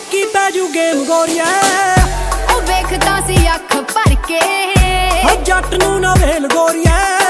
ਨਿੱਕੀ ਪੈ ਜੂ ਗੇਮ ਗੋਰੀਏ ਉਹ ਵੇਖਦਾ ਸੀ ਅੱਖ ਭਰ ਕੇ ਜੱਟ ਨੂੰ ਨਾ ਵੇਲ ਗੋਰੀਏ